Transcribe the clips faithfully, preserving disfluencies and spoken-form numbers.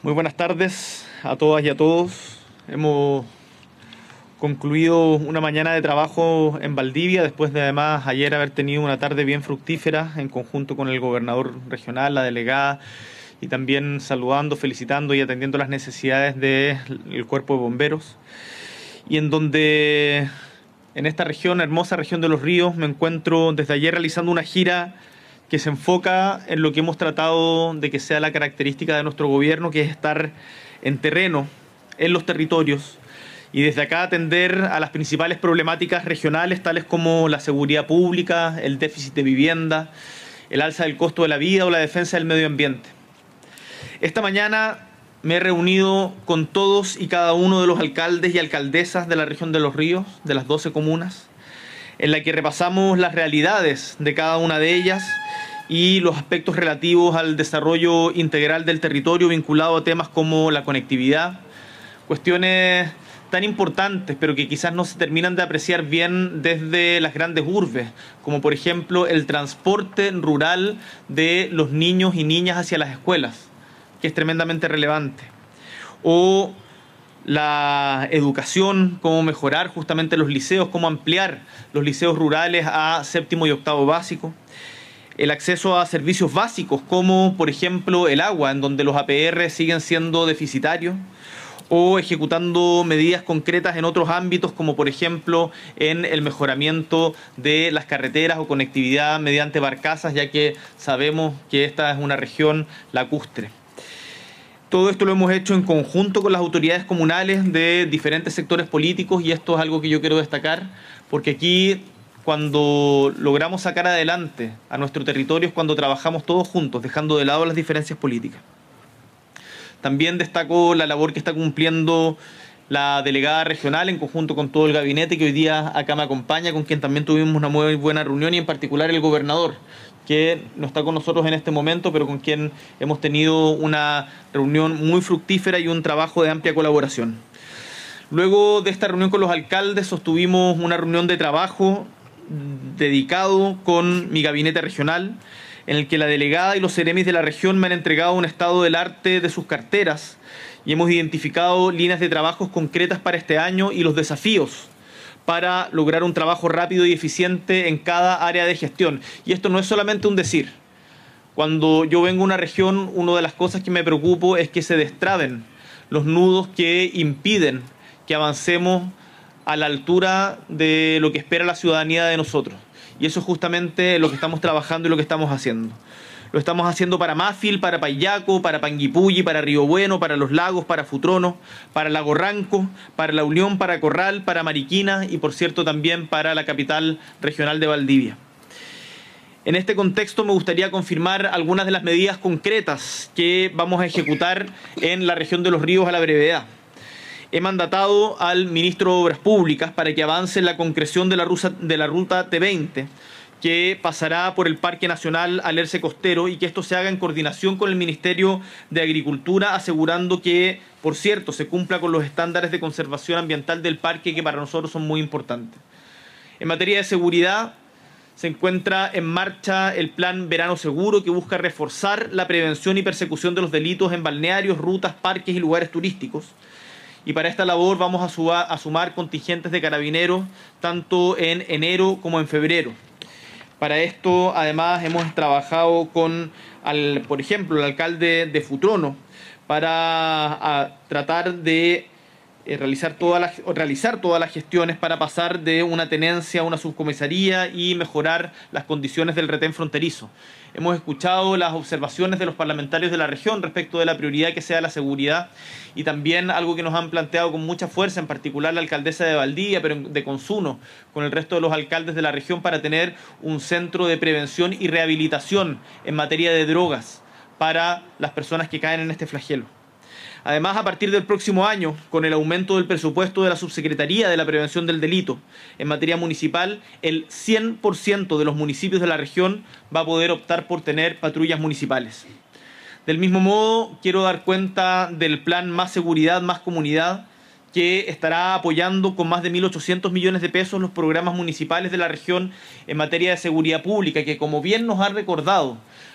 Muy buenas tardes a todas y a todos. Hemos concluido una mañana de trabajo en Valdivia, después de además ayer haber tenido una tarde bien fructífera en conjunto con el gobernador regional, la delegada, y también saludando, felicitando y atendiendo las necesidades del cuerpo de bomberos. Y en donde, en esta región, hermosa región de Los Ríos, me encuentro desde ayer realizando una gira que se enfoca en lo que hemos tratado de que sea la característica de nuestro gobierno, que es estar en terreno, en los territorios, y desde acá atender a las principales problemáticas regionales, tales como la seguridad pública, el déficit de vivienda, el alza del costo de la vida o la defensa del medio ambiente. Esta mañana me he reunido con todos y cada uno de los alcaldes y alcaldesas de la región de Los Ríos, de las doce comunas, en la que repasamos las realidades de cada una de ellas y los aspectos relativos al desarrollo integral del territorio vinculado a temas como la conectividad, cuestiones tan importantes pero que quizás no se terminan de apreciar bien desde las grandes urbes, como por ejemplo el transporte rural de los niños y niñas hacia las escuelas, que es tremendamente relevante, o la educación, cómo mejorar justamente los liceos, cómo ampliar los liceos rurales a séptimo y octavo básico, el acceso a servicios básicos como por ejemplo el agua, en donde los A P R siguen siendo deficitarios, o ejecutando medidas concretas en otros ámbitos como por ejemplo en el mejoramiento de las carreteras o conectividad mediante barcazas, ya que sabemos que esta es una región lacustre. Todo esto lo hemos hecho en conjunto con las autoridades comunales de diferentes sectores políticos, y esto es algo que yo quiero destacar, porque aquí cuando logramos sacar adelante a nuestro territorio es cuando trabajamos todos juntos, dejando de lado las diferencias políticas. También destaco la labor que está cumpliendo la delegada regional en conjunto con todo el gabinete que hoy día acá me acompaña, con quien también tuvimos una muy buena reunión, y en particular el gobernador, que no está con nosotros en este momento, pero con quien hemos tenido una reunión muy fructífera y un trabajo de amplia colaboración. Luego de esta reunión con los alcaldes, sostuvimos una reunión de trabajo dedicado con mi gabinete regional, en el que la delegada y los seremis de la región me han entregado un estado del arte de sus carteras y hemos identificado líneas de trabajos concretas para este año y los desafíos para lograr un trabajo rápido y eficiente en cada área de gestión. Y esto no es solamente un decir. Cuando yo vengo a una región, una de las cosas que me preocupo es que se destraben los nudos que impiden que avancemos a la altura de lo que espera la ciudadanía de nosotros. Y eso es justamente lo que estamos trabajando y lo que estamos haciendo. Lo estamos haciendo para Mafil, para Payaco, para Panguipulli, para Río Bueno, para Los Lagos, para Futrono, para Lago Ranco, para La Unión, para Corral, para Mariquina y, por cierto, también para la capital regional de Valdivia. En este contexto me gustaría confirmar algunas de las medidas concretas que vamos a ejecutar en la región de Los Ríos a la brevedad. He mandatado al ministro de Obras Públicas para que avance en la concreción de la ruta, de la ruta T veinte, que pasará por el Parque Nacional Alerce Costero, y que esto se haga en coordinación con el Ministerio de Agricultura, asegurando que, por cierto, se cumpla con los estándares de conservación ambiental del parque, que para nosotros son muy importantes. En materia de seguridad, se encuentra en marcha el Plan Verano Seguro, que busca reforzar la prevención y persecución de los delitos en balnearios, rutas, parques y lugares turísticos. Y para esta labor vamos a, suba, a sumar contingentes de carabineros tanto en enero como en febrero. Para esto, además, hemos trabajado con, al, por ejemplo, el alcalde de Futrono para a, tratar de eh, realizar, todas las, realizar todas las gestiones para pasar de una tenencia a una subcomisaría y mejorar las condiciones del retén fronterizo. Hemos escuchado las observaciones de los parlamentarios de la región respecto de la prioridad que sea la seguridad, y también algo que nos han planteado con mucha fuerza, en particular la alcaldesa de Valdivia, pero de Consuno, con el resto de los alcaldes de la región, para tener un centro de prevención y rehabilitación en materia de drogas para las personas que caen en este flagelo. Además, a partir del próximo año, con el aumento del presupuesto de la Subsecretaría de la Prevención del Delito en materia municipal, el cien por ciento de los municipios de la región va a poder optar por tener patrullas municipales. Del mismo modo, quiero dar cuenta del plan Más Seguridad, Más Comunidad, que estará apoyando con más de mil ochocientos millones de pesos los programas municipales de la región en materia de seguridad pública, que, como bien nos ha recordado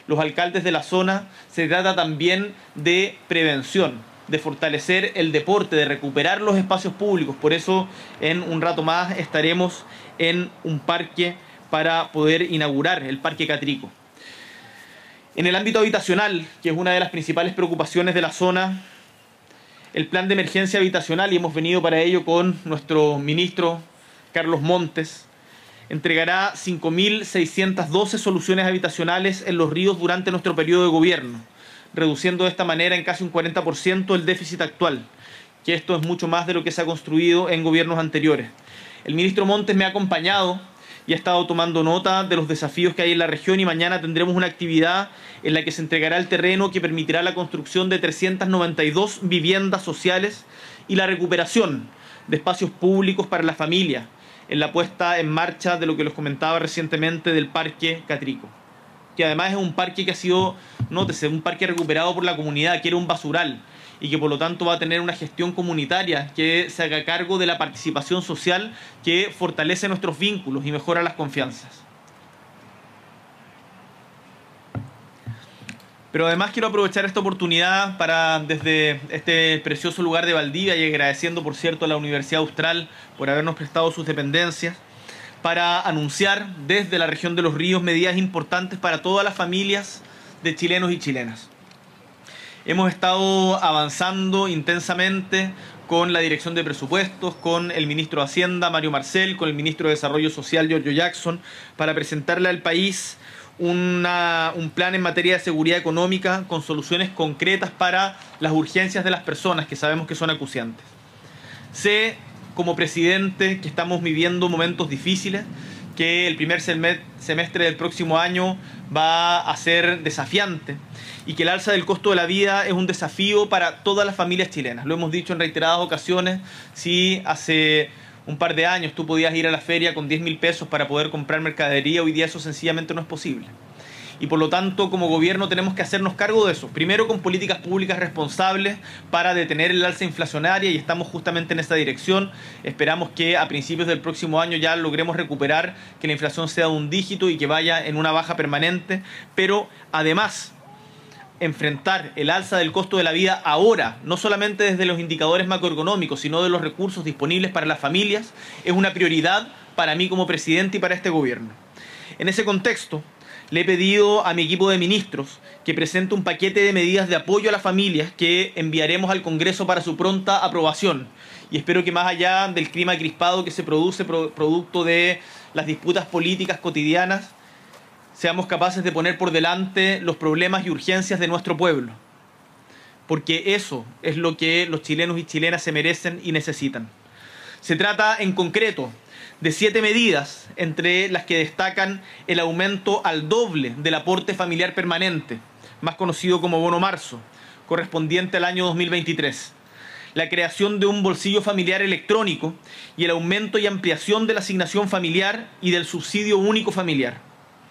los alcaldes de la zona, se trata también de prevención, de fortalecer el deporte, de recuperar los espacios públicos. Por eso en un rato más estaremos en un parque para poder inaugurar el Parque Catrico. En el ámbito habitacional, que es una de las principales preocupaciones de la zona, el plan de emergencia habitacional, y hemos venido para ello con nuestro ministro Carlos Montes, entregará cinco mil seiscientas doce soluciones habitacionales en Los Ríos durante nuestro periodo de gobierno, reduciendo de esta manera en casi un cuarenta por ciento el déficit actual, que esto es mucho más de lo que se ha construido en gobiernos anteriores. El ministro Montes me ha acompañado y ha estado tomando nota de los desafíos que hay en la región, y mañana tendremos una actividad en la que se entregará el terreno que permitirá la construcción de trescientas noventa y dos viviendas sociales y la recuperación de espacios públicos para la familia, en la puesta en marcha de lo que les comentaba recientemente del Parque Catrico, que además es un parque que ha sido, nótese, un parque recuperado por la comunidad, que era un basural, y que por lo tanto va a tener una gestión comunitaria que se haga cargo de la participación social, que fortalece nuestros vínculos y mejora las confianzas. Pero además quiero aprovechar esta oportunidad para, desde este precioso lugar de Valdivia, y agradeciendo por cierto a la Universidad Austral por habernos prestado sus dependencias, para anunciar desde la región de Los Ríos medidas importantes para todas las familias de chilenos y chilenas. Hemos estado avanzando intensamente con la Dirección de Presupuestos, con el Ministro de Hacienda, Mario Marcel, con el Ministro de Desarrollo Social, Giorgio Jackson, para presentarle al país una, un plan en materia de seguridad económica con soluciones concretas para las urgencias de las personas que sabemos que son acuciantes. Sé, como presidente, que estamos viviendo momentos difíciles, que el primer semestre del próximo año va a ser desafiante, y que el alza del costo de la vida es un desafío para todas las familias chilenas. Lo hemos dicho en reiteradas ocasiones. Si hace un par de años tú podías ir a la feria con diez mil pesos para poder comprar mercadería, hoy día eso sencillamente no es posible. Y por lo tanto, como gobierno tenemos que hacernos cargo de eso. Primero, con políticas públicas responsables para detener el alza inflacionaria, y estamos justamente en esta dirección. Esperamos que a principios del próximo año ya logremos recuperar, que la inflación sea de un dígito y que vaya en una baja permanente. Pero además, enfrentar el alza del costo de la vida ahora, no solamente desde los indicadores macroeconómicos, sino de los recursos disponibles para las familias, es una prioridad para mí como presidente y para este gobierno. En ese contexto, le he pedido a mi equipo de ministros que presente un paquete de medidas de apoyo a las familias que enviaremos al Congreso para su pronta aprobación. Y espero que, más allá del clima crispado que se produce producto de las disputas políticas cotidianas, seamos capaces de poner por delante los problemas y urgencias de nuestro pueblo. Porque eso es lo que los chilenos y chilenas se merecen y necesitan. Se trata, en concreto, de siete medidas, entre las que destacan el aumento al doble del aporte familiar permanente, más conocido como bono marzo, correspondiente al año dos mil veintitrés, la creación de un bolsillo familiar electrónico y el aumento y ampliación de la asignación familiar y del subsidio único familiar.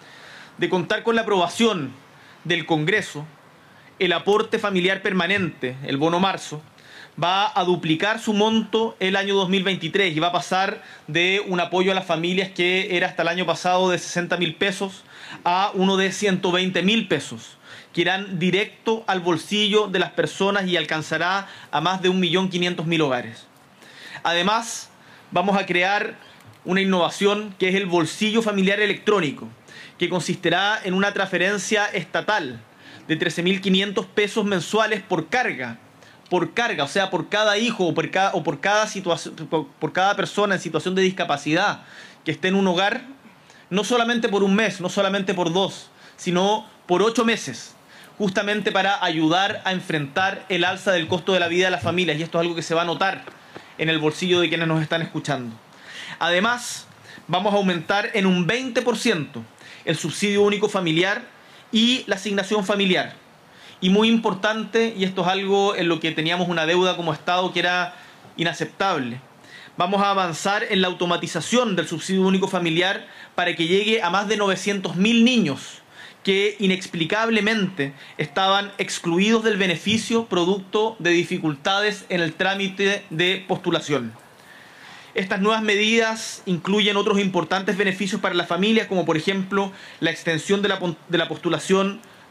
De contar con la aprobación del Congreso, el aporte familiar permanente, el bono marzo, va a duplicar su monto el año dos mil veintitrés y va a pasar de un apoyo a las familias que era hasta el año pasado de sesenta mil pesos a uno de ciento veinte mil pesos, que irán directo al bolsillo de las personas y alcanzará a más de un millón quinientos mil hogares. Además, vamos a crear una innovación que es el bolsillo familiar electrónico, que consistirá en una transferencia estatal de trece mil quinientos pesos mensuales por carga, por carga, o sea, por cada hijo o por cada, o por cada situación, por, por cada persona en situación de discapacidad que esté en un hogar, no solamente por un mes, no solamente por dos, sino por ocho meses, justamente para ayudar a enfrentar el alza del costo de la vida de las familias, y esto es algo que se va a notar en el bolsillo de quienes nos están escuchando. Además, vamos a aumentar en un veinte por ciento el subsidio único familiar y la asignación familiar. Y muy importante, y esto es algo en lo que teníamos una deuda como Estado que era inaceptable, vamos a avanzar en la automatización del subsidio único familiar para que llegue a más de novecientos mil niños que inexplicablemente estaban excluidos del beneficio producto de dificultades en el trámite de postulación. Estas nuevas medidas incluyen otros importantes beneficios para las familias, como por ejemplo la extensión de la, de la postulación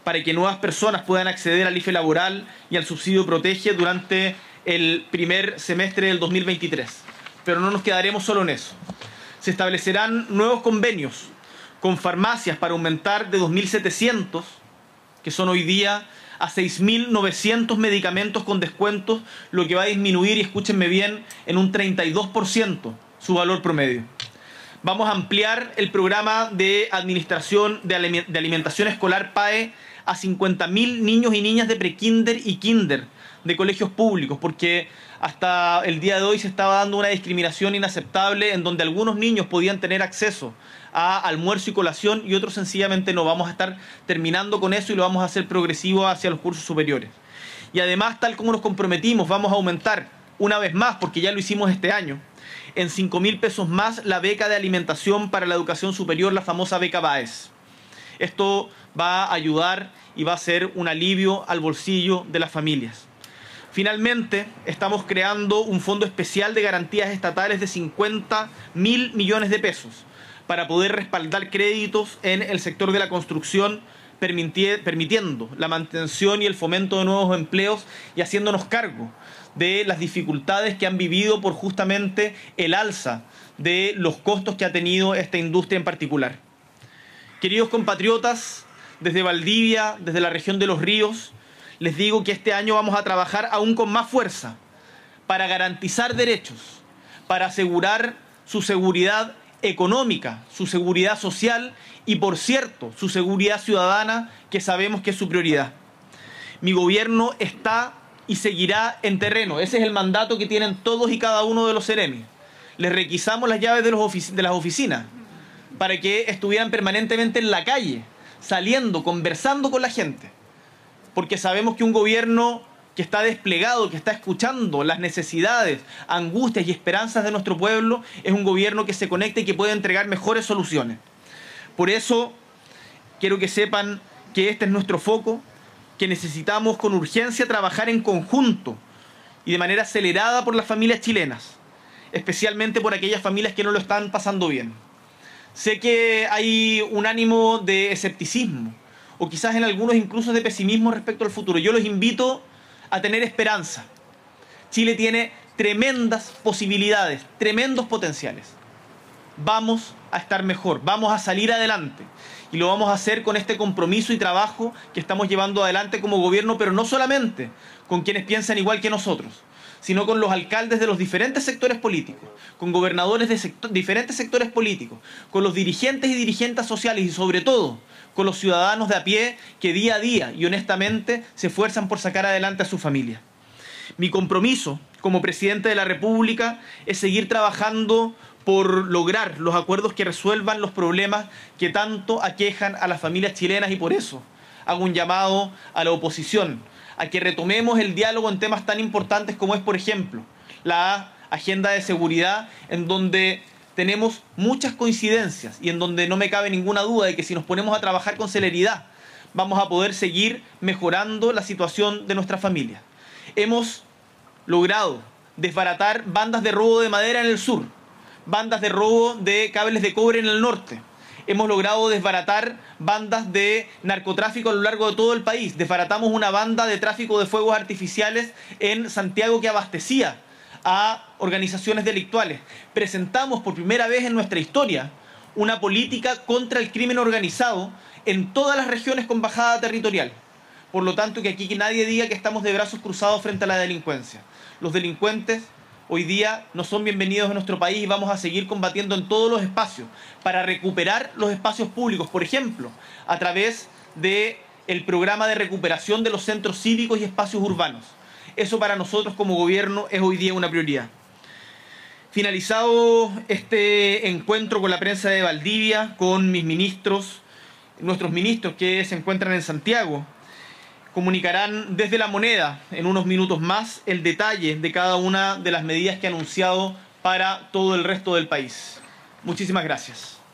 para que nuevas personas puedan acceder al I F E laboral y al subsidio Protege durante el primer semestre del dos mil veintitrés. Pero no nos quedaremos solo en eso. Se establecerán nuevos convenios con farmacias para aumentar de dos mil setecientos, que son hoy día, a seis mil novecientos medicamentos con descuentos, lo que va a disminuir, y escúchenme bien, en un treinta y dos por ciento su valor promedio. Vamos a ampliar el programa de administración de alimentación escolar P A E a cincuenta mil niños y niñas de prekinder y kinder de colegios públicos, porque hasta el día de hoy se estaba dando una discriminación inaceptable en donde algunos niños podían tener acceso a almuerzo y colación y otros sencillamente no. Vamos a estar terminando con eso y lo vamos a hacer progresivo hacia los cursos superiores. Y además, tal como nos comprometimos, vamos a aumentar una vez más, porque ya lo hicimos este año, en cinco mil pesos más la beca de alimentación para la educación superior, la famosa beca BAES. Esto va a ayudar y va a ser un alivio al bolsillo de las familias. Finalmente, estamos creando un fondo especial de garantías estatales de cincuenta mil millones de pesos para poder respaldar créditos en el sector de la construcción, permitiendo la mantención y el fomento de nuevos empleos y haciéndonos cargo de las dificultades que han vivido por justamente el alza de los costos que ha tenido esta industria en particular. Queridos compatriotas, desde Valdivia, desde la región de Los Ríos, les digo que este año vamos a trabajar aún con más fuerza para garantizar derechos, para asegurar su seguridad económica, su seguridad social y, por cierto, su seguridad ciudadana, que sabemos que es su prioridad. Mi gobierno está y seguirá en terreno. Ese es el mandato que tienen todos y cada uno de los Ceremis. Les requisamos las llaves de, los ofici- de las oficinas para que estuvieran permanentemente en la calle, saliendo, conversando con la gente. Porque sabemos que un gobierno que está desplegado, que está escuchando las necesidades, angustias y esperanzas de nuestro pueblo, es un gobierno que se conecta y que puede entregar mejores soluciones. Por eso, quiero que sepan que este es nuestro foco, que necesitamos con urgencia trabajar en conjunto y de manera acelerada por las familias chilenas, especialmente por aquellas familias que no lo están pasando bien. Sé que hay un ánimo de escepticismo, o quizás en algunos incluso de pesimismo respecto al futuro. Yo los invito a tener esperanza. Chile tiene tremendas posibilidades, tremendos potenciales. Vamos a estar mejor, vamos a salir adelante. Y lo vamos a hacer con este compromiso y trabajo que estamos llevando adelante como gobierno, pero no solamente con quienes piensan igual que nosotros, sino con los alcaldes de los diferentes sectores políticos, con gobernadores de sector, diferentes sectores políticos, con los dirigentes y dirigentes sociales y sobre todo con los ciudadanos de a pie que día a día y honestamente se esfuerzan por sacar adelante a su familia. Mi compromiso como presidente de la República es seguir trabajando por lograr los acuerdos que resuelvan los problemas que tanto aquejan a las familias chilenas, y por eso hago un llamado a la oposición a que retomemos el diálogo en temas tan importantes como es, por ejemplo, la agenda de seguridad, en donde tenemos muchas coincidencias y en donde no me cabe ninguna duda de que si nos ponemos a trabajar con celeridad vamos a poder seguir mejorando la situación de nuestra familia. Hemos logrado desbaratar bandas de robo de madera en el sur, bandas de robo de cables de cobre en el norte. Hemos logrado desbaratar bandas de narcotráfico a lo largo de todo el país. Desbaratamos una banda de tráfico de fuegos artificiales en Santiago que abastecía a organizaciones delictuales. Presentamos por primera vez en nuestra historia una política contra el crimen organizado en todas las regiones con bajada territorial. Por lo tanto, que aquí que nadie diga que estamos de brazos cruzados frente a la delincuencia. Los delincuentes hoy día no son bienvenidos en nuestro país y vamos a seguir combatiendo en todos los espacios para recuperar los espacios públicos, por ejemplo, a través del programa de recuperación de los centros cívicos y espacios urbanos. Eso para nosotros como gobierno es hoy día una prioridad. Finalizado este encuentro con la prensa de Valdivia, con mis ministros, nuestros ministros que se encuentran en Santiago, comunicarán desde La Moneda en unos minutos más el detalle de cada una de las medidas que ha anunciado para todo el resto del país. Muchísimas gracias.